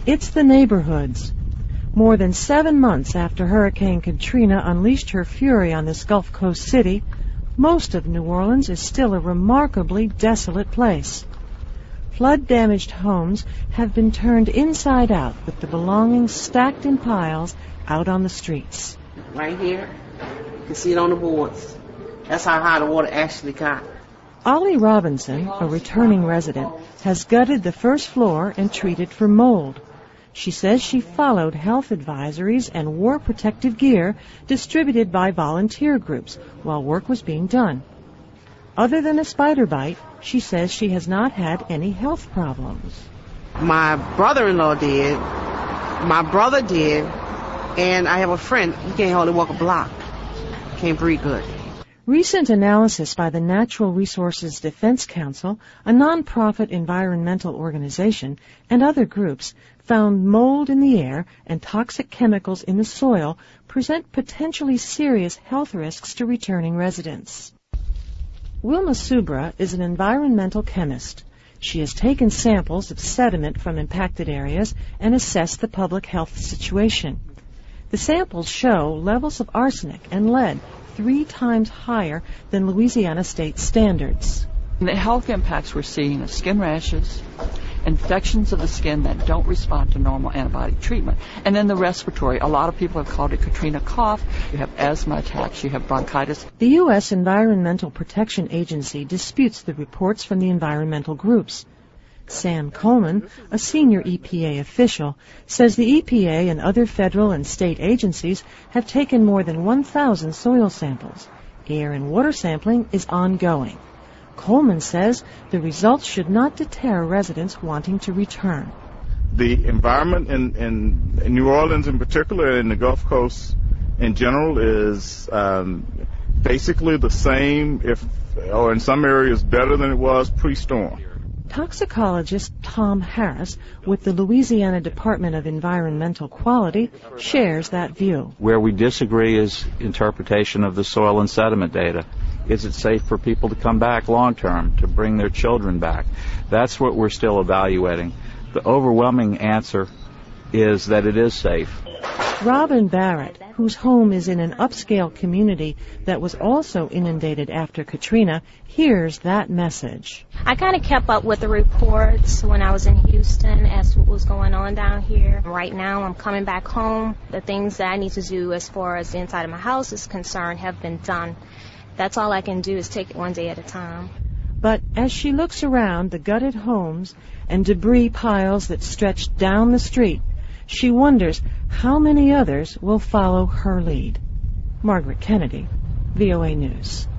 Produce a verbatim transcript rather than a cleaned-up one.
It's the neighborhoods. More than seven months after Hurricane Katrina unleashed her fury on this Gulf Coast city, most of New Orleans is still a remarkably desolate place. Flood-damaged homes have been turned inside out with the belongings stacked in piles out on the streets. Right here, you can see it on the boards. That's how high the water actually got. Ollie Robinson, a returning resident, has gutted the first floor and treated for mold. She says she followed health advisories and wore protective gear distributed by volunteer groups while work was being done. Other than a spider bite, she says she has not had any health problems. My brother-in-law did, my brother did, and I have a friend, he can't hardly walk a block. Can't breathe good. Recent analysis by the Natural Resources Defense Council, a nonprofit environmental organization, and other groups found mold in the air and toxic chemicals in the soil present potentially serious health risks to returning residents. Wilma Subra is an environmental chemist. She has taken samples of sediment from impacted areas and assessed the public health situation. The samples show levels of arsenic and lead three times higher than Louisiana state standards. The health impacts we're seeing are skin rashes, infections of the skin that don't respond to normal antibiotic treatment, and then the respiratory. A lot of people have called it Katrina cough. You have asthma attacks, you have bronchitis. The U S Environmental Protection Agency disputes the reports from the environmental groups. Sam Coleman, a senior E P A official, says the E P A and other federal and state agencies have taken more than one thousand soil samples. Air and water sampling is ongoing. Coleman says the results should not deter residents wanting to return. The environment in, in, in New Orleans in particular, and the Gulf Coast in general, is um, basically the same, if or in some areas better than it was pre-storm. Toxicologist Tom Harris with the Louisiana Department of Environmental Quality shares that view. Where we disagree is interpretation of the soil and sediment data. Is it safe for people to come back long term, to bring their children back? That's what we're still evaluating. The overwhelming answer is that it is safe. Robin Barrett, whose home is in an upscale community that was also inundated after Katrina, hears that message. I kind of kept up with the reports when I was in Houston as to what was going on down here. Right now I'm coming back home. The things that I need to do as far as the inside of my house is concerned have been done. That's all I can do is take it one day at a time. But as she looks around the gutted homes and debris piles that stretch down the street, she wonders how many others will follow her lead. Margaret Kennedy, V O A News.